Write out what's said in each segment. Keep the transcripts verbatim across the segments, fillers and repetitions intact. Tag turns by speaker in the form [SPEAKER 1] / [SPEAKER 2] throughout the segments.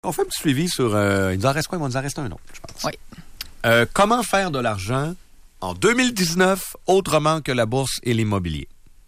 [SPEAKER 1] On fait un petit suivi sur... Euh, il nous en reste quoi? Il va nous en rester un autre, je pense.
[SPEAKER 2] Oui.
[SPEAKER 1] Euh, comment faire de l'argent en deux mille dix-neuf autrement que la bourse et l'immobilier?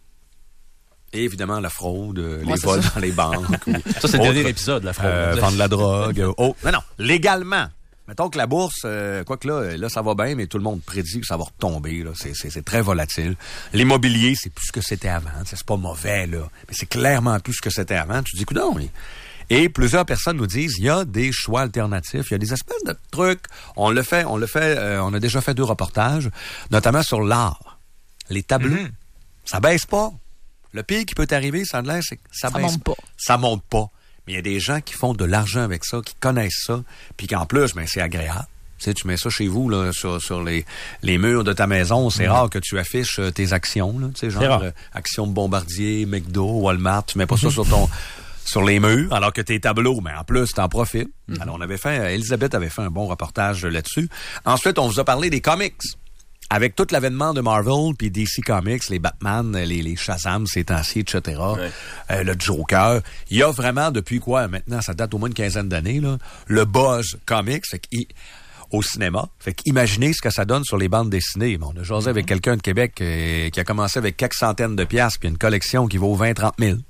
[SPEAKER 1] Et évidemment, la fraude, les
[SPEAKER 2] ouais,
[SPEAKER 1] vols
[SPEAKER 2] ça.
[SPEAKER 1] dans les banques. Ou
[SPEAKER 3] ça, c'est le dernier épisode, la fraude.
[SPEAKER 1] Euh, vendre de la drogue. oh, non, non, légalement. Mettons que la bourse, euh, quoique là, là, ça va bien, mais tout le monde prédit que ça va retomber. Là. C'est, c'est, c'est très volatile. L'immobilier, c'est plus ce que c'était avant. C'est pas mauvais, là. Mais c'est clairement plus ce que c'était avant. Tu te dis, coudonc, mais... Et plusieurs personnes nous disent, il y a des choix alternatifs, il y a des espèces de trucs. On le fait, on le fait, euh, on a déjà fait deux reportages, notamment sur l'art. Les tableaux, mm-hmm. ça baisse pas. Le pire qui peut t'arriver, ça a l'air, c'est que ça,
[SPEAKER 2] ça
[SPEAKER 1] baisse
[SPEAKER 2] monte pas.
[SPEAKER 1] Ça monte pas. Mais il y a des gens qui font de l'argent avec ça, qui connaissent ça, puis qu'en plus, ben, c'est agréable. Tu sais, tu mets ça chez vous, là, sur, sur les, les murs de ta maison. C'est mmh. rare que tu affiches euh, tes actions, là. Tu sais, genre, euh, actions de Bombardier, McDo, Walmart. Tu mets pas ça sur ton, sur les murs, alors que tes tableaux, mais en plus, t'en profites. Mmh. Alors, on avait fait, Elisabeth avait fait un bon reportage là-dessus. Ensuite, on vous a parlé des comics. Avec tout l'avènement de Marvel, puis D C Comics, les Batman, les, les Shazam, ces temps-ci, et cetera, ouais. euh, le Joker, il y a vraiment, depuis quoi, maintenant, ça date au moins une quinzaine d'années, là, le buzz comics, fait qu'il, au cinéma. Fait qu'imaginez ce que ça donne sur les bandes dessinées. Bon, on a jasé mm-hmm. avec quelqu'un de Québec euh, qui a commencé avec quelques centaines de piastres, puis une collection qui vaut vingt à trente mille.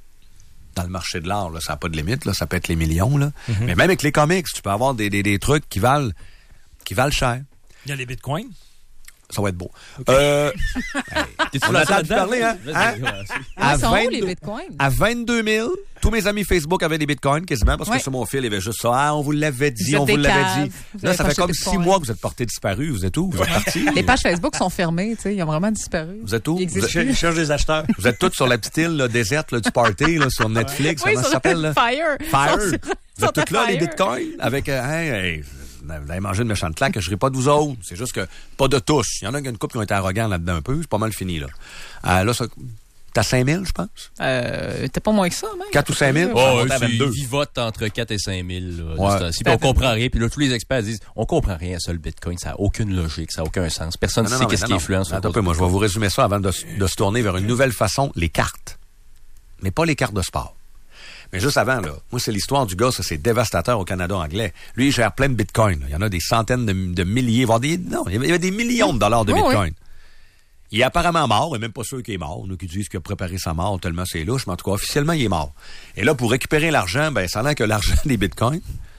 [SPEAKER 1] Dans le marché de l'art, là, ça n'a pas de limite, là, ça peut être les millions, là. Mm-hmm. Mais même avec les comics, tu peux avoir des, des, des trucs qui valent, qui valent cher.
[SPEAKER 4] Il y a les bitcoins.
[SPEAKER 1] Ça va être beau. Okay. Euh, hey, on a de parler, hein? hein?
[SPEAKER 2] À, vingt, les bitcoins?
[SPEAKER 1] À vingt-deux mille, tous mes amis Facebook avaient des bitcoins quasiment parce ouais. que sur mon fil, il y avait juste ça. Ah, on vous l'avait dit, on vous l'avait dit. Vous là, ça fait comme six mois que vous êtes portés disparus. Vous êtes où? Vous êtes partis?
[SPEAKER 2] Les pages Facebook sont fermées, tu sais. Ils ont vraiment disparu.
[SPEAKER 1] Vous êtes où?
[SPEAKER 4] Ils, vous êtes... ils cherchent des acheteurs.
[SPEAKER 1] Vous êtes tous sur la petite île là, déserte là, du party là, sur Netflix.
[SPEAKER 2] Oui,
[SPEAKER 1] comment ça s'appelle? Là?
[SPEAKER 2] Fire.
[SPEAKER 1] Fire. Vous êtes tous là, les bitcoins? Avec... Euh, hey, hey, vous avez mangé une méchante claque, je ne pas de vous autres. C'est juste que pas de touche. Il y en a qui ont une couple qui ont été arrogants là-dedans un peu. C'est pas mal fini, là. Euh, là, ça, t'as cinq mille, je pense?
[SPEAKER 2] Euh, t'es pas moins que ça, même.
[SPEAKER 1] quatre ou cinq mille?
[SPEAKER 3] Oh, oui, c'est vivote entre quatre et cinq mille. Là, ouais. Si on comprend rien. Puis là, tous les experts disent, on comprend rien à ça, le Bitcoin. Ça n'a aucune logique, ça n'a aucun sens. Personne ne sait qu'est-ce qui influence.
[SPEAKER 1] Attends un peu, moi, je vais vous résumer ça avant de, de se tourner vers une nouvelle façon. Les cartes. Mais pas les cartes de sport. Mais juste avant, là, moi, c'est l'histoire du gars, ça, c'est dévastateur au Canada anglais. Lui, il gère plein de bitcoins. Là. Il y en a des centaines de, de milliers, voire des... Non, il y avait des millions de dollars de oh, bitcoins. Oui. Il est apparemment mort, et même pas sûr qu'il est mort. Nous qui disent qu'il a préparé sa mort tellement c'est louche, mais en tout cas, officiellement, il est mort. Et là, pour récupérer l'argent, ben, ça a l'air que l'argent des bitcoins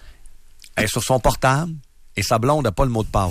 [SPEAKER 1] est sur son portable, et sa blonde n'a pas le mot de passe.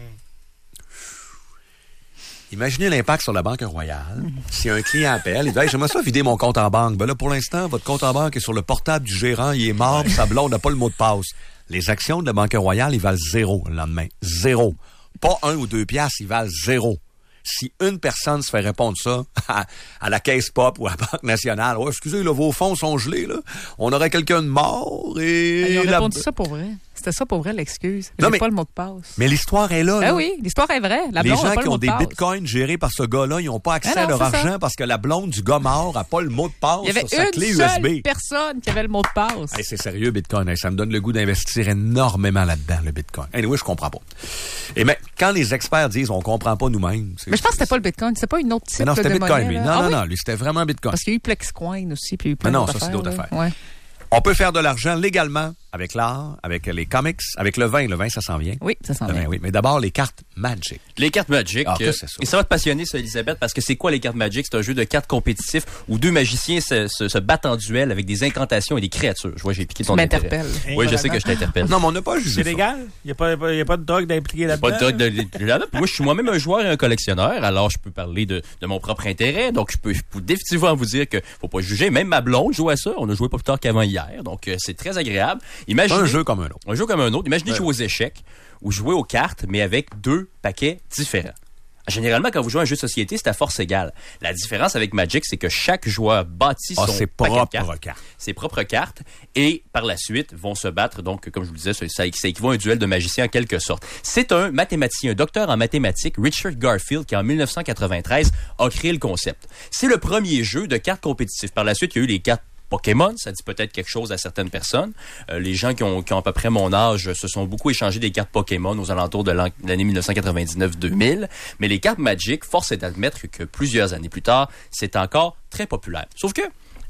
[SPEAKER 1] Imaginez l'impact sur la Banque Royale. Mm-hmm. Si un client appelle, il dit hey, « J'aimerais ça vider mon compte en banque. » Ben là, pour l'instant, votre compte en banque est sur le portable du gérant, il est mort, sa blonde n'a pas le mot de passe. Les actions de la Banque Royale, ils valent zéro le lendemain. Zéro. Pas un ou deux piastres, ils valent zéro. Si une personne se fait répondre ça à, à la Caisse Pop ou à la Banque Nationale, oh, excusez, là, vos fonds sont gelés, là. On aurait quelqu'un de mort et...
[SPEAKER 2] Ils ont
[SPEAKER 1] la...
[SPEAKER 2] répondu ça pour vrai. C'était ça pour vrai, l'excuse. J'ai
[SPEAKER 1] mais,
[SPEAKER 2] pas le mot de passe.
[SPEAKER 1] Mais l'histoire est là.
[SPEAKER 2] Ben
[SPEAKER 1] là.
[SPEAKER 2] oui, l'histoire est vraie. La
[SPEAKER 1] les
[SPEAKER 2] blonde
[SPEAKER 1] gens
[SPEAKER 2] a pas
[SPEAKER 1] qui
[SPEAKER 2] le
[SPEAKER 1] ont
[SPEAKER 2] mot de
[SPEAKER 1] des
[SPEAKER 2] passe.
[SPEAKER 1] bitcoins gérés par ce gars-là, ils n'ont pas accès
[SPEAKER 2] ah non,
[SPEAKER 1] à leur argent
[SPEAKER 2] ça.
[SPEAKER 1] Parce que la blonde du gars mort n'a pas le mot de passe
[SPEAKER 2] Il y avait
[SPEAKER 1] sur sa
[SPEAKER 2] une
[SPEAKER 1] clé
[SPEAKER 2] seule
[SPEAKER 1] U S B.
[SPEAKER 2] Personne qui avait le mot de passe.
[SPEAKER 1] Hey, c'est sérieux, Bitcoin. Hey, ça me donne le goût d'investir énormément là-dedans, le Bitcoin. Anyway, je comprends pas. Et mais quand les experts disent on comprend pas nous-mêmes... C'est,
[SPEAKER 2] mais je pense que c'était pas le Bitcoin. C'était pas une autre type
[SPEAKER 1] mais non, c'était
[SPEAKER 2] de
[SPEAKER 1] Bitcoin,
[SPEAKER 2] monnaie,
[SPEAKER 1] lui.
[SPEAKER 2] là.
[SPEAKER 1] Non,
[SPEAKER 2] ah,
[SPEAKER 1] non,
[SPEAKER 2] oui?
[SPEAKER 1] non. Lui, c'était vraiment Bitcoin.
[SPEAKER 2] Parce qu'il y a eu Plexcoin aussi. Puis il y a eu plein
[SPEAKER 1] mais non,
[SPEAKER 2] d'autres
[SPEAKER 1] ça, c'est d'autres affaires.
[SPEAKER 2] Ouais.
[SPEAKER 1] On peut faire de l'argent légalement avec l'art, avec les comics, avec le vin. Le vin, ça s'en vient.
[SPEAKER 2] Oui, ça s'en
[SPEAKER 1] le
[SPEAKER 2] vient.
[SPEAKER 1] Vin, oui. Mais d'abord, les cartes Magic.
[SPEAKER 3] Les cartes Magic.
[SPEAKER 1] Ah,
[SPEAKER 3] euh,
[SPEAKER 1] c'est ça?
[SPEAKER 3] Et ça va te passionner, ça, Elisabeth, parce que c'est quoi les cartes Magic? C'est un jeu de cartes compétitif où deux magiciens se, se, se battent en duel avec des incantations et des créatures. Je vois, j'ai piqué ton
[SPEAKER 2] tu
[SPEAKER 3] intérêt.
[SPEAKER 2] m'interpelles.
[SPEAKER 3] Oui, je sais que je t'interpelle.
[SPEAKER 1] Non, mais on n'a pas jugé.
[SPEAKER 4] C'est légal? Il n'y a, a pas de drogue d'impliquer là-dedans?
[SPEAKER 3] Pas de drogue de, là-dedans. Moi, je suis moi-même un joueur et un collectionneur, alors je peux parler de, de mon propre intérêt. Donc, je peux, je peux définitivement vous dire que faut pas juger. Même ma blonde joue à ça. On a joué pas plus tard qu'avant hier. Donc, euh, c'est très agréable. Imaginez,
[SPEAKER 1] un jeu comme un autre.
[SPEAKER 3] Un jeu comme un autre. Imaginez
[SPEAKER 1] ouais.
[SPEAKER 3] jouer aux échecs ou jouer aux cartes, mais avec deux paquets différents. Généralement, quand vous jouez à un jeu de société, c'est à force égale. La différence avec Magic, c'est que chaque joueur bâtit
[SPEAKER 1] ah,
[SPEAKER 3] son
[SPEAKER 1] ses
[SPEAKER 3] paquet
[SPEAKER 1] propres
[SPEAKER 3] de cartes,
[SPEAKER 1] cartes.
[SPEAKER 3] ses propres cartes, et par la suite vont se battre. Donc, comme je vous le disais, ça, ça équivaut à un duel de magiciens en quelque sorte. C'est un mathématicien, un docteur en mathématiques, Richard Garfield, qui en dix-neuf cent quatre-vingt-treize a créé le concept. C'est le premier jeu de cartes compétitives. Par la suite, il y a eu les cartes Pokémon, ça dit peut-être quelque chose à certaines personnes. Euh, les gens qui ont, qui ont à peu près mon âge se sont beaucoup échangés des cartes Pokémon aux alentours de l'année dix-neuf cent quatre-vingt-dix-neuf deux mille. Mais les cartes Magic, force est d'admettre que plusieurs années plus tard, c'est encore très populaire. Sauf que,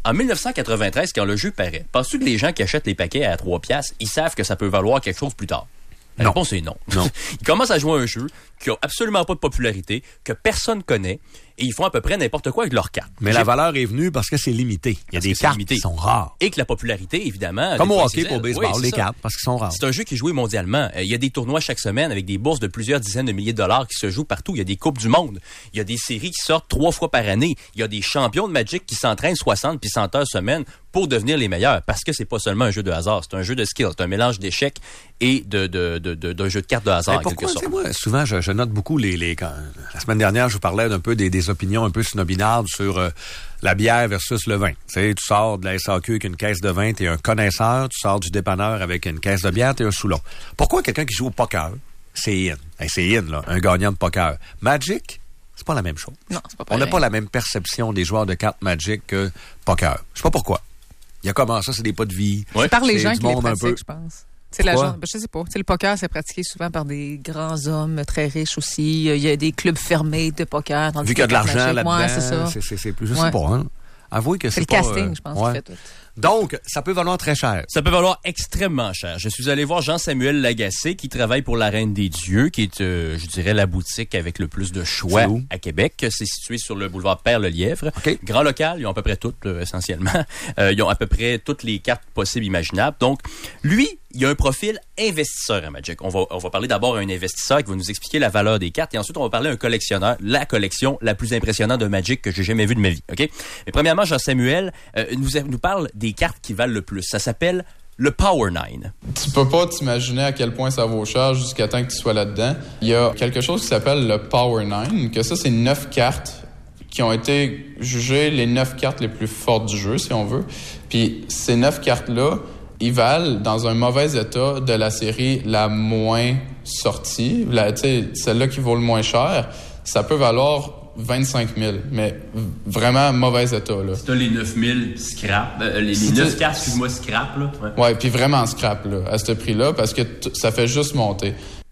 [SPEAKER 3] En dix-neuf cent quatre-vingt-treize, quand le jeu paraît, penses-tu que les gens qui achètent les paquets à trois piastres, ils savent que ça peut valoir quelque chose plus tard? La
[SPEAKER 1] Non.
[SPEAKER 3] réponse est non.
[SPEAKER 1] Non.
[SPEAKER 3] Ils commencent à jouer à un jeu qui n'a absolument pas de popularité, que personne connaît, et ils font à peu près n'importe quoi avec leurs cartes.
[SPEAKER 1] Mais
[SPEAKER 3] J'ai-
[SPEAKER 1] la valeur est venue parce que c'est limité. Il y a
[SPEAKER 3] Parce
[SPEAKER 1] des
[SPEAKER 3] que c'est
[SPEAKER 1] cartes
[SPEAKER 3] limité.
[SPEAKER 1] qui sont rares.
[SPEAKER 3] Et que la popularité, évidemment...
[SPEAKER 1] Comme
[SPEAKER 3] des
[SPEAKER 1] au
[SPEAKER 3] fois,
[SPEAKER 1] hockey
[SPEAKER 3] c'est
[SPEAKER 1] pour
[SPEAKER 3] elle.
[SPEAKER 1] baseball,
[SPEAKER 3] Oui, c'est
[SPEAKER 1] les
[SPEAKER 3] ça.
[SPEAKER 1] cartes, parce qu'ils sont rares.
[SPEAKER 3] C'est un jeu qui est joué mondialement. Euh, Il y a des tournois chaque semaine avec des bourses de plusieurs dizaines de milliers de dollars qui se jouent partout. Il y a des coupes du monde. Il y a des séries qui sortent trois fois par année. Il y a des champions de Magic qui s'entraînent soixante puis cent heures semaine pour devenir les meilleurs. Parce que c'est pas seulement un jeu de hasard, c'est un jeu de skill. C'est un mélange d'échecs et de, de, de, de, d'un jeu de cartes de hasard,
[SPEAKER 1] Mais
[SPEAKER 3] en
[SPEAKER 1] pourquoi,
[SPEAKER 3] quelque
[SPEAKER 1] tu sais,
[SPEAKER 3] sorte.
[SPEAKER 1] moi, souvent, je, je note beaucoup les, les quand, la semaine dernière, je vous parlais d'un peu des, des opinions un peu snobinardes sur euh, la bière versus le vin. Tu sais, tu sors de la S A Q avec une caisse de vin, t'es un connaisseur, tu sors du dépanneur avec une caisse de bière, t'es un saoulon. Pourquoi quelqu'un qui joue au poker, c'est in, hey, c'est in, là, un gagnant de poker. Magic, c'est pas la même chose.
[SPEAKER 2] Non, c'est pas
[SPEAKER 1] On n'a
[SPEAKER 2] pareil.
[SPEAKER 1] pas la même perception des joueurs de cartes Magic que poker. Je sais pas pourquoi. Il y a comment ça, c'est des pas de vie.
[SPEAKER 3] Ouais.
[SPEAKER 2] Par les
[SPEAKER 1] c'est
[SPEAKER 2] gens
[SPEAKER 1] du
[SPEAKER 2] qui les
[SPEAKER 1] monde un peu.
[SPEAKER 2] pratiquent, je pense. C'est la
[SPEAKER 1] Pourquoi?
[SPEAKER 2] genre, ben, je sais pas. Tu sais, le poker, c'est pratiqué souvent par des grands hommes très riches aussi. Il y a des clubs fermés de poker. tandis
[SPEAKER 1] Vu qu'il y a
[SPEAKER 2] que
[SPEAKER 1] de l'argent
[SPEAKER 2] Magic,
[SPEAKER 1] là-dedans,
[SPEAKER 2] ouais, c'est ça.
[SPEAKER 1] c'est, c'est, c'est plus, je
[SPEAKER 2] Ouais.
[SPEAKER 1] sais pas, hein. Avouez que c'est,
[SPEAKER 2] C'est le
[SPEAKER 1] pas,
[SPEAKER 2] casting,
[SPEAKER 1] euh,
[SPEAKER 2] je pense,
[SPEAKER 1] ouais.
[SPEAKER 2] qui fait tout.
[SPEAKER 1] Donc, ça peut valoir très cher.
[SPEAKER 3] Ça peut valoir extrêmement cher. Je suis allé voir Jean-Samuel Lagacé qui travaille pour la Reine des Dieux, qui est, euh, je dirais, la boutique avec le plus de choix
[SPEAKER 1] C'est où?
[SPEAKER 3] à Québec. C'est situé sur le boulevard Père-le-Lièvre.
[SPEAKER 1] OK.
[SPEAKER 3] Grand local, ils ont à peu près toutes, euh, essentiellement. Euh, ils ont à peu près toutes les cartes possibles, imaginables. Donc, lui, il a un profil investisseur à Magic. On va, on va parler d'abord à un investisseur qui va nous expliquer la valeur des cartes et ensuite on va parler à un collectionneur, la collection la plus impressionnante de Magic que j'ai jamais vue de ma vie. OK? Mais premièrement, Jean-Samuel euh, nous, nous parle des cartes qui valent le plus. Ça s'appelle le Power Nine.
[SPEAKER 5] Tu peux pas t'imaginer à quel point ça vaut cher jusqu'à temps que tu sois là-dedans. Il y a quelque chose qui s'appelle le Power Nine, que ça, c'est neuf cartes qui ont été jugées les neuf cartes les plus fortes du jeu, si on veut. Puis ces neuf cartes-là, ils valent dans un mauvais état de la série la moins sortie, la, tu sais, celle-là qui vaut le moins cher, ça peut valoir vingt-cinq mille, mais vraiment mauvais état, là.
[SPEAKER 3] C'est les neuf mille scrap, euh, les, les
[SPEAKER 5] C'est-
[SPEAKER 3] neuf cartes, excuse-moi, scrap, là. Ouais.
[SPEAKER 5] Ouais, puis vraiment scrap, là, à ce prix-là, parce que t- ça fait juste monter.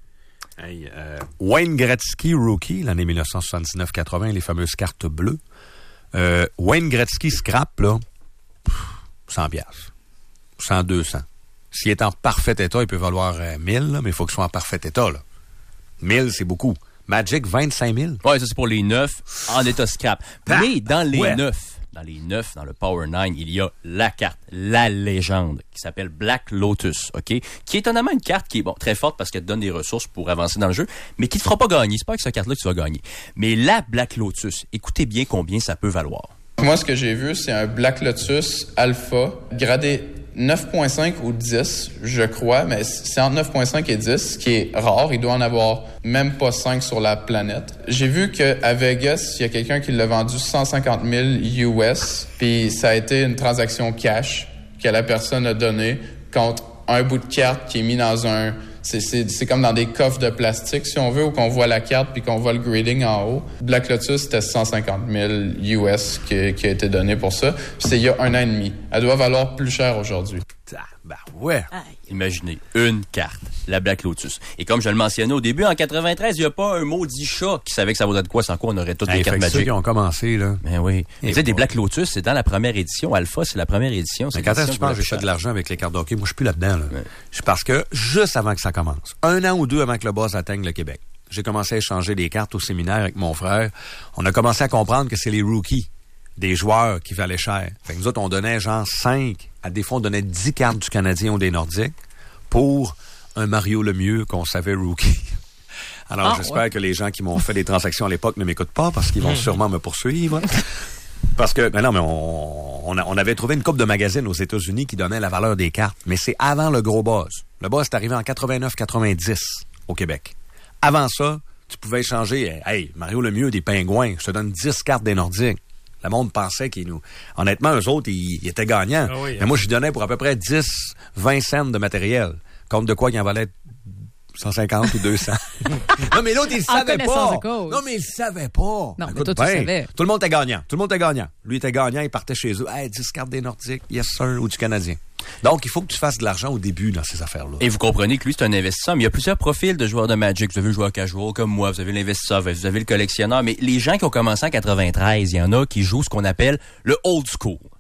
[SPEAKER 1] Hey, euh, Wayne Gretzky, rookie, l'année dix-neuf cent soixante-dix-neuf quatre-vingt, les fameuses cartes bleues. Euh, Wayne Gretzky scrap, là, pff, cent piastres. cent, deux cents. S'il est en parfait état, il peut valoir euh, mille, là, mais il faut qu'il soit en parfait état, là. mille, c'est beaucoup. Magic, vingt-cinq mille.
[SPEAKER 3] Ouais, ça c'est pour les neuf en état scrap.
[SPEAKER 1] Ah!
[SPEAKER 3] Mais dans les
[SPEAKER 1] Ouais.
[SPEAKER 3] neuf, dans les neuf, dans le Power Nine, il y a la carte, la légende, qui s'appelle Black Lotus, OK? Qui est étonnamment une carte qui est, bon, très forte parce qu'elle te donne des ressources pour avancer dans le jeu, mais qui te fera pas gagner. C'est pas avec cette carte-là que tu vas gagner. Mais la Black Lotus, écoutez bien combien ça peut valoir.
[SPEAKER 5] Moi, ce que j'ai vu, c'est un Black Lotus Alpha, gradé neuf virgule cinq ou dix, je crois, mais c'est entre neuf virgule cinq et dix, ce qui est rare. Il doit en avoir même pas cinq sur la planète. J'ai vu qu'à Vegas, il y a quelqu'un qui l'a vendu cent cinquante mille U S, puis ça a été une transaction cash que la personne a donnée contre un bout de carte qui est mis dans un... C'est, c'est, c'est comme dans des coffres de plastique, si on veut, où qu'on voit la carte puis qu'on voit le grading en haut. Black Lotus, c'était cent cinquante mille U S qui, qui a été donné pour ça. Puis c'est il y a un an et demi. Elle doit valoir plus cher aujourd'hui.
[SPEAKER 1] Ah, ben ouais.
[SPEAKER 3] Imaginez, une carte, la Black Lotus. Et comme je le mentionnais au début, en quatre-vingt-treize, il n'y a pas un maudit chat qui savait que ça vaudrait de quoi, sans quoi on aurait toutes
[SPEAKER 1] Hey,
[SPEAKER 3] les
[SPEAKER 1] fait
[SPEAKER 3] cartes
[SPEAKER 1] que ceux
[SPEAKER 3] Magic.
[SPEAKER 1] qui ont commencé, là.
[SPEAKER 3] Ben oui.
[SPEAKER 1] Et
[SPEAKER 3] Mais tu sais, des
[SPEAKER 1] voilà.
[SPEAKER 3] Black Lotus, c'est dans la première édition. Alpha, c'est la première édition. C'est
[SPEAKER 1] Mais quand est-ce que
[SPEAKER 3] l'édition
[SPEAKER 1] tu penses que
[SPEAKER 3] qui
[SPEAKER 1] j'ai fait
[SPEAKER 3] vaut
[SPEAKER 1] de l'argent avec les cartes de hockey? Moi, je suis plus là-dedans, là.
[SPEAKER 3] Ouais.
[SPEAKER 1] C'est parce que, juste avant que ça commence, un an ou deux avant que le boss atteigne le Québec, j'ai commencé à échanger des cartes au séminaire avec mon frère. On a commencé à comprendre que c'est les rookies, des joueurs qui valaient cher. Fait que nous autres, on donnait genre cinq, à des fois, on donnait dix cartes du Canadien ou des Nordiques pour un Mario Lemieux qu'on savait rookie. Alors,
[SPEAKER 2] Ah,
[SPEAKER 1] j'espère
[SPEAKER 2] ouais.
[SPEAKER 1] que les gens qui m'ont fait des transactions à l'époque ne m'écoutent pas parce qu'ils vont sûrement me poursuivre. Parce que, mais non, mais on, on, a- on avait trouvé une couple de magazines aux États-Unis qui donnaient la valeur des cartes. Mais c'est avant le gros buzz. Le buzz est arrivé en quatre-vingt-neuf quatre-vingt-dix au Québec. Avant ça, tu pouvais échanger, hey, Mario Lemieux des Pingouins, je te donne dix cartes des Nordiques. Le monde pensait qu'ils nous... Honnêtement, eux autres, ils, ils étaient gagnants.
[SPEAKER 4] Ah oui,
[SPEAKER 1] mais moi, je donnais pour à peu près dix, vingt cents de matériel. Compte de quoi qu'il en valait cent cinquante ou deux cents. Non, mais l'autre, il le
[SPEAKER 2] En
[SPEAKER 1] savait
[SPEAKER 2] connaissance
[SPEAKER 1] pas.
[SPEAKER 2] de cause.
[SPEAKER 1] Non, mais il le savait pas.
[SPEAKER 2] Non, mais
[SPEAKER 1] Écoute
[SPEAKER 2] toi, tu
[SPEAKER 1] bien,
[SPEAKER 2] savais.
[SPEAKER 1] Tout le monde était gagnant. Tout le monde était gagnant. Lui était gagnant, il partait chez eux. Hey, dix cartes des Nordiques, yes sir, ou du Canadien. Donc, il faut que tu fasses de l'argent au début dans ces affaires-là.
[SPEAKER 3] Et vous comprenez que lui, c'est un investisseur, mais il y a plusieurs profils de joueurs de Magic. Vous avez le joueur casual comme moi, vous avez l'investisseur, vous avez le collectionneur, mais les gens qui ont commencé en quatre-vingt-treize, il y en a qui jouent ce qu'on appelle le old school.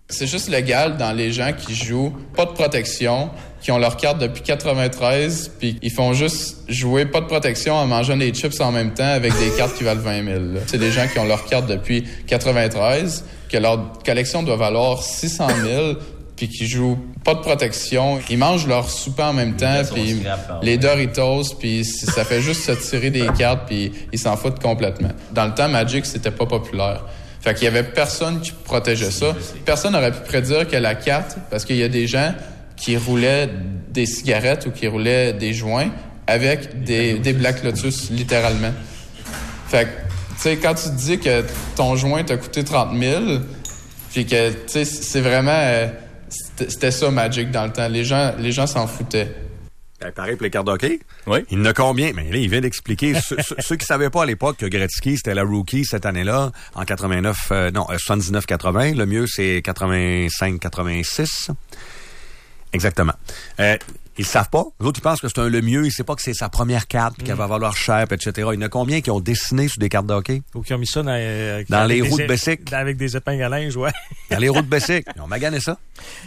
[SPEAKER 5] C'est juste légal dans les gens qui jouent pas de protection, qui ont leur carte depuis quatre-vingt-treize, puis ils font juste jouer pas de protection en mangeant des chips en même temps avec des cartes qui valent vingt mille. Là. C'est des gens qui ont leur carte depuis quatre-vingt-treize, que leur collection doit valoir six cent mille, puis qui jouent pas de protection. Ils mangent leur souper en même temps, puis les Doritos, puis ça fait juste se tirer des cartes, puis ils s'en foutent complètement. Dans le temps, Magic, c'était pas populaire. Fait qu'il y avait personne qui protégeait ça. Personne n'aurait pu prédire que la carte, parce qu'il y a des gens qui roulaient des cigarettes ou qui roulaient des joints avec des, des Black Lotus, littéralement. Fait que, tu sais, quand tu te dis que ton joint t'a coûté trente mille, puis que, tu sais, c'est vraiment... Euh, c'était, c'était ça, Magic, dans le temps. Les gens, les gens s'en foutaient.
[SPEAKER 1] Ben, pareil pour les cartes d'hockey.
[SPEAKER 3] Oui.
[SPEAKER 1] Il y en a combien? Mais là, il vient d'expliquer. ceux, ceux qui savaient pas à l'époque que Gretzky, c'était la rookie cette année-là, en quatre-vingt-neuf, euh, non, soixante-dix-neuf quatre-vingts. Le mieux, c'est quatre-vingt-cinq quatre-vingt-six. Exactement. Euh, ils savent pas. Les autres, ils pensent que c'est un le mieux. Ils savent pas que c'est sa première carte, puis qu'elle va valoir cher, et cetera. Il y en a combien qui ont dessiné sur des cartes d'hockey?
[SPEAKER 4] Ou qui ont mis ça dans, euh,
[SPEAKER 1] dans les
[SPEAKER 4] des
[SPEAKER 1] roues de
[SPEAKER 4] é-
[SPEAKER 1] Bessic.
[SPEAKER 4] Avec des épingles à linge, ouais.
[SPEAKER 1] Dans les roues de Bessic. Ils ont magané ça.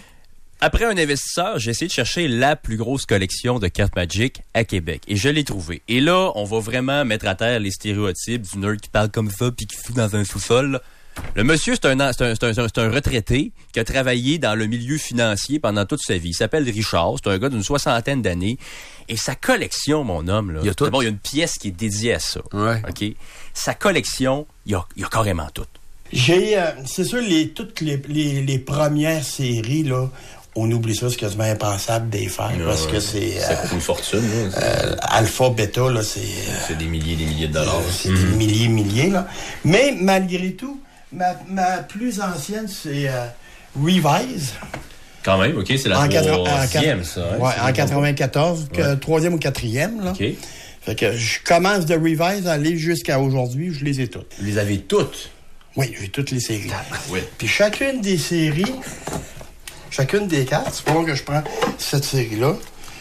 [SPEAKER 3] Après un investisseur, j'ai essayé de chercher la plus grosse collection de cartes Magic à Québec. Et je l'ai trouvée. Et là, on va vraiment mettre à terre les stéréotypes du nerd qui parle comme ça puis qui fout dans un sous-sol. Le monsieur, c'est un, c'est un, c'est un, c'est un retraité qui a travaillé dans le milieu financier pendant toute sa vie. Il s'appelle Richard. C'est un gars d'une soixantaine d'années. Et sa collection, mon homme, là.
[SPEAKER 1] Il y a tout.
[SPEAKER 3] D'abord, il y a une pièce qui est dédiée à ça.
[SPEAKER 1] Ouais.
[SPEAKER 3] OK? Sa collection, il y a, il y a carrément tout.
[SPEAKER 6] J'ai, euh, c'est sûr, les, toutes les, les, les premières séries, là, on oublie ça, c'est quasiment impensable d'y faire,
[SPEAKER 3] Ouais,
[SPEAKER 6] parce que c'est...
[SPEAKER 3] Ça
[SPEAKER 6] Euh,
[SPEAKER 3] coûte une fortune. Là.
[SPEAKER 6] euh, alpha, bêta, là, c'est... euh,
[SPEAKER 3] C'est des milliers des milliers de dollars.
[SPEAKER 6] euh, c'est des milliers, milliers, là. Mais, malgré tout, ma, ma plus ancienne, c'est euh, Revise.
[SPEAKER 3] Quand même, OK, c'est la
[SPEAKER 6] En quatre- en
[SPEAKER 3] troisième,
[SPEAKER 6] quatre-
[SPEAKER 3] ça. Hein?
[SPEAKER 6] Ouais,
[SPEAKER 3] C'est
[SPEAKER 6] en
[SPEAKER 3] bon.
[SPEAKER 6] quatre-vingt-quatorze, que-
[SPEAKER 3] Ouais.
[SPEAKER 6] troisième ou quatrième, là.
[SPEAKER 3] OK.
[SPEAKER 6] Fait que je commence de Revise à aller jusqu'à aujourd'hui, je les ai toutes.
[SPEAKER 3] Vous les avez toutes.
[SPEAKER 6] Oui, j'ai toutes les séries.
[SPEAKER 3] Oui.
[SPEAKER 6] Puis chacune des séries, chacune des cartes, c'est pour que je prends cette série-là,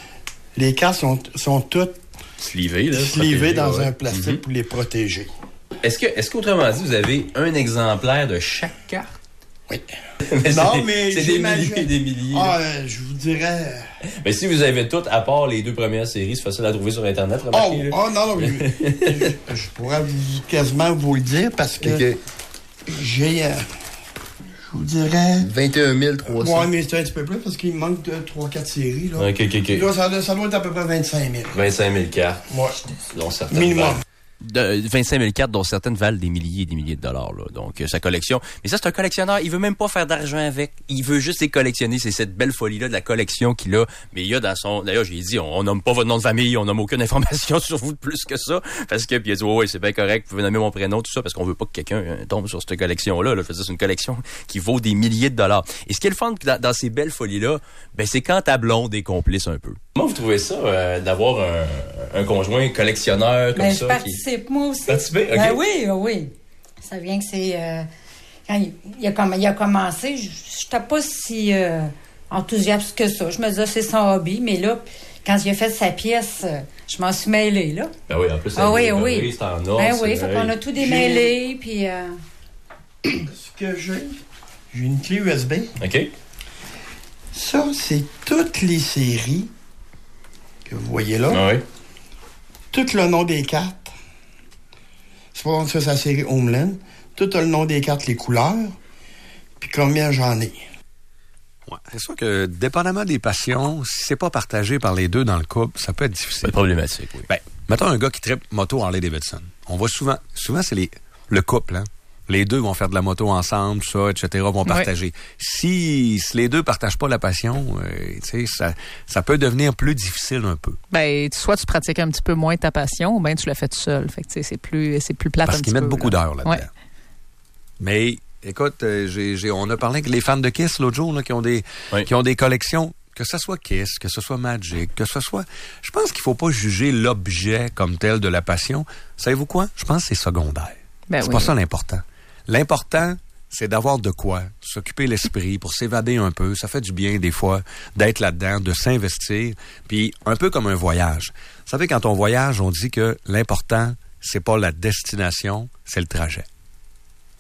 [SPEAKER 6] les cartes sont, sont toutes
[SPEAKER 3] Slivées, là.
[SPEAKER 6] slivées
[SPEAKER 3] protégées,
[SPEAKER 6] dans
[SPEAKER 3] ouais.
[SPEAKER 6] un plastique
[SPEAKER 3] Mhm.
[SPEAKER 6] pour les protéger.
[SPEAKER 3] Est-ce que, est-ce qu'autrement dit, vous avez un exemplaire de chaque carte?
[SPEAKER 6] Oui.
[SPEAKER 3] Mais
[SPEAKER 6] Non,
[SPEAKER 3] c'est-
[SPEAKER 6] mais
[SPEAKER 3] c'est des
[SPEAKER 6] j'imagine-
[SPEAKER 3] milliers et des milliers.
[SPEAKER 6] Ah, euh, je vous dirais... euh,
[SPEAKER 3] Mais si vous avez toutes, à part les deux premières séries, c'est facile à trouver sur Internet,
[SPEAKER 6] Oh,
[SPEAKER 3] remarquez. là.
[SPEAKER 6] oh, non, non, je, je- je pourrais vous- quasiment vous le dire parce que
[SPEAKER 3] OK.
[SPEAKER 6] j'ai... euh, je vous dirais...
[SPEAKER 3] vingt et un mille trois cents.
[SPEAKER 6] Ouais, mais c'est un petit peu plus parce qu'il manque de trois quatre séries. Là.
[SPEAKER 3] OK, OK, OK.
[SPEAKER 6] Là, ça, ça doit être à peu près vingt-cinq mille.
[SPEAKER 3] vingt-cinq mille cartes.
[SPEAKER 6] Ouais.
[SPEAKER 3] Dont certaines
[SPEAKER 6] Minimum.
[SPEAKER 3] valent- De vingt-cinq mille cartes, dont certaines valent des milliers et des milliers de dollars. Là. Donc, euh, sa collection. Mais ça, c'est un collectionneur. Il veut même pas faire d'argent avec. Il veut juste les collectionner. C'est cette belle folie-là de la collection qu'il a. Mais il y a dans son... D'ailleurs, j'ai dit, on, on nomme pas votre nom de famille, on nomme aucune information sur vous de plus que ça. Parce que, puis il a dit, ouais, ouais, c'est bien correct, vous pouvez nommer mon prénom, tout ça, parce qu'on veut pas que quelqu'un euh, tombe sur cette collection-là. Là. Je veux dire, c'est une collection qui vaut des milliers de dollars. Et ce qui est le fun dans, dans ces belles folies-là, ben, c'est quand ta blonde est complice un peu. Comment vous trouvez ça, euh, d'avoir un, un conjoint collectionneur comme
[SPEAKER 7] Ben,
[SPEAKER 3] ça?
[SPEAKER 7] je participe,
[SPEAKER 3] qui...
[SPEAKER 7] moi aussi.
[SPEAKER 3] Participez? OK.
[SPEAKER 7] Ben oui, oui, oui. Ça vient que c'est... euh, quand il, il, a, comm- il a commencé, je n'étais pas si euh, enthousiaste que ça. Je me disais, c'est son hobby. Mais là, quand il a fait sa pièce, euh, je m'en suis mêlée, là.
[SPEAKER 3] Ben oui, en plus,
[SPEAKER 7] Ah
[SPEAKER 3] elle
[SPEAKER 7] oui,
[SPEAKER 3] est
[SPEAKER 7] oui.
[SPEAKER 3] décorée, c'est en or.
[SPEAKER 7] Ben
[SPEAKER 3] c'est
[SPEAKER 7] oui, fait
[SPEAKER 3] vrai.
[SPEAKER 7] qu'on a tout démêlé, puis... euh,
[SPEAKER 6] Ce que j'ai, j'ai une clé U S B.
[SPEAKER 3] OK.
[SPEAKER 6] Ça, c'est toutes les séries que vous voyez là.
[SPEAKER 3] Ah oui.
[SPEAKER 6] Tout le nom des cartes. C'est pas ça, c'est la série Homeland. Tout le nom des cartes, les couleurs. Puis combien j'en ai.
[SPEAKER 1] Ouais. C'est sûr que, dépendamment des passions, si c'est pas partagé par les deux dans le couple, ça peut être difficile.
[SPEAKER 3] C'est problématique, oui.
[SPEAKER 1] Ben, mettons un gars qui tripe moto Harley Davidson. On voit souvent, souvent c'est les, le couple, hein. Les deux vont faire de la moto ensemble, tout ça, et cetera, vont partager. Si, si les deux partagent pas la passion, euh, tu sais, ça, ça peut devenir plus difficile un peu.
[SPEAKER 2] Ben, soit tu pratiques un petit peu moins ta passion, ou bien tu la fais tout seul. Fait que, tu sais, c'est plus, c'est plus plate
[SPEAKER 1] Parce
[SPEAKER 2] un
[SPEAKER 1] qu'ils
[SPEAKER 2] petit
[SPEAKER 1] mettent
[SPEAKER 2] peu,
[SPEAKER 1] beaucoup
[SPEAKER 2] là.
[SPEAKER 1] d'heures là-dedans.
[SPEAKER 2] Ouais.
[SPEAKER 1] Mais, écoute, euh, j'ai, j'ai, on a parlé avec les fans de Kiss l'autre jour, là, qui ont des,
[SPEAKER 3] Oui.
[SPEAKER 1] qui ont des collections. Que ce soit Kiss, que ce soit Magic, que ce soit... Je pense qu'il faut pas juger l'objet comme tel de la passion. Savez-vous quoi? Je pense que c'est secondaire.
[SPEAKER 2] Ben
[SPEAKER 1] c'est
[SPEAKER 2] oui.
[SPEAKER 1] pas ça l'important. L'important, c'est d'avoir de quoi s'occuper l'esprit pour s'évader un peu. Ça fait du bien, des fois, d'être là-dedans, de s'investir. Puis, un peu comme un voyage. Vous savez, quand on voyage, on dit que l'important, c'est pas la destination, c'est le trajet.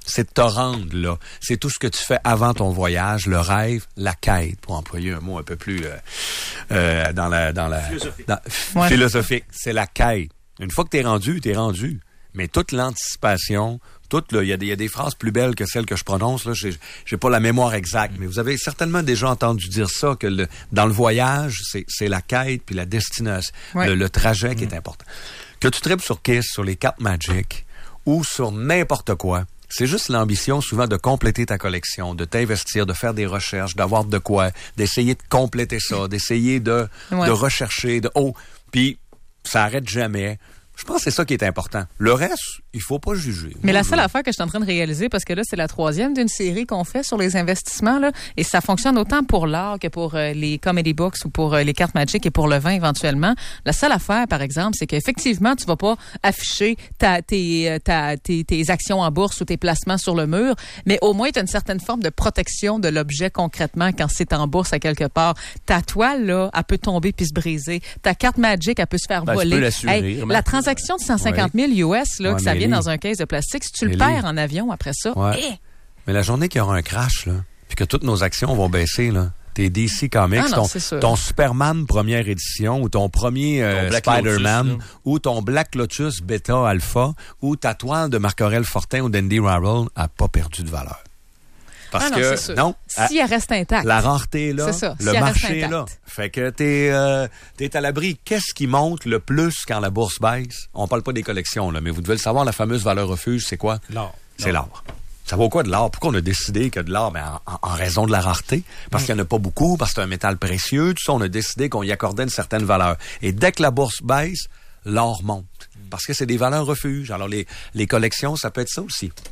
[SPEAKER 1] c'est de te rendre là. C'est tout ce que tu fais avant ton voyage, le rêve, la quête, pour employer un mot un peu plus euh, euh, dans la dans la philosophique. Dans,
[SPEAKER 2] ouais.
[SPEAKER 1] philosophique. C'est la quête. Une fois que t'es rendu, t'es rendu. Mais toute l'anticipation, toute là, il y a des il y a des phrases plus belles que celles que je prononce là. J'ai j'ai pas la mémoire exacte, mais vous avez certainement déjà entendu dire ça que le, dans le voyage, c'est c'est la quête puis la destination,
[SPEAKER 2] ouais.
[SPEAKER 1] le, le trajet qui mmh. est important. Que tu tripes sur Kiss, sur les cartes Magic ou sur n'importe quoi. C'est juste l'ambition souvent de compléter ta collection, de t'investir, de faire des recherches, d'avoir de quoi, d'essayer de compléter ça, d'essayer de, ouais. de rechercher, de oh, puis ça arrête jamais. Je pense que c'est ça qui est important. Le reste, il faut pas juger.
[SPEAKER 2] Mais
[SPEAKER 1] Moi,
[SPEAKER 2] la
[SPEAKER 1] je...
[SPEAKER 2] seule affaire que je suis en train de réaliser, parce que là, c'est la troisième d'une série qu'on fait sur les investissements, là, et ça fonctionne autant pour l'art que pour euh, les comedy books ou pour euh, les cartes Magic et pour le vin éventuellement. La seule affaire, par exemple, c'est qu'effectivement, tu vas pas afficher ta, tes, ta, tes, tes actions en bourse ou tes placements sur le mur, mais au moins, tu as une certaine forme de protection de l'objet concrètement quand c'est en bourse à quelque part. Ta toile, là, elle peut tomber puis se briser. Ta carte Magic, elle peut se faire
[SPEAKER 3] ben,
[SPEAKER 2] voler.
[SPEAKER 3] Tu peux l'assurer,
[SPEAKER 2] hey, la transaction de cent cinquante mille U S, là,
[SPEAKER 1] ouais,
[SPEAKER 2] que ça vient
[SPEAKER 1] les...
[SPEAKER 2] dans un case de plastique, si tu
[SPEAKER 1] mais
[SPEAKER 2] le perds
[SPEAKER 1] les...
[SPEAKER 2] en avion après ça,
[SPEAKER 1] ouais.
[SPEAKER 2] eh!
[SPEAKER 1] Mais la journée qu'il y aura un crash, là, puis que toutes nos actions vont baisser, là, tes D C Comics,
[SPEAKER 2] ah non,
[SPEAKER 1] ton, ton Superman première édition, ou ton premier euh, ton Spider-Man, Lotus, ou ton Black Lotus Beta Alpha, ou ta toile de Marc-Aurèle Fortin ou d'Andy Warhol n'a pas perdu de valeur. Parce
[SPEAKER 2] ah non,
[SPEAKER 1] que,
[SPEAKER 2] c'est
[SPEAKER 1] non,
[SPEAKER 2] si elle reste intacte.
[SPEAKER 1] La rareté est là,
[SPEAKER 2] c'est ça.
[SPEAKER 1] le
[SPEAKER 2] si
[SPEAKER 1] marché est là. Fait que t'es, euh, t'es à l'abri. Qu'est-ce qui monte le plus quand la bourse baisse? On parle pas des collections, là, mais vous devez le savoir, la fameuse valeur refuge, c'est quoi?
[SPEAKER 4] L'or.
[SPEAKER 1] C'est l'or. Ça vaut quoi de l'or? Pourquoi on a décidé que de l'or, ben, en, en raison de la rareté? Parce mmh. qu'il n'y en a pas beaucoup, parce que c'est un métal précieux, tout ça, on a décidé qu'on y accordait une certaine valeur. Et dès que la bourse baisse, l'or monte. Parce que c'est des valeurs refuges. Alors, les, les collections, ça peut être ça aussi.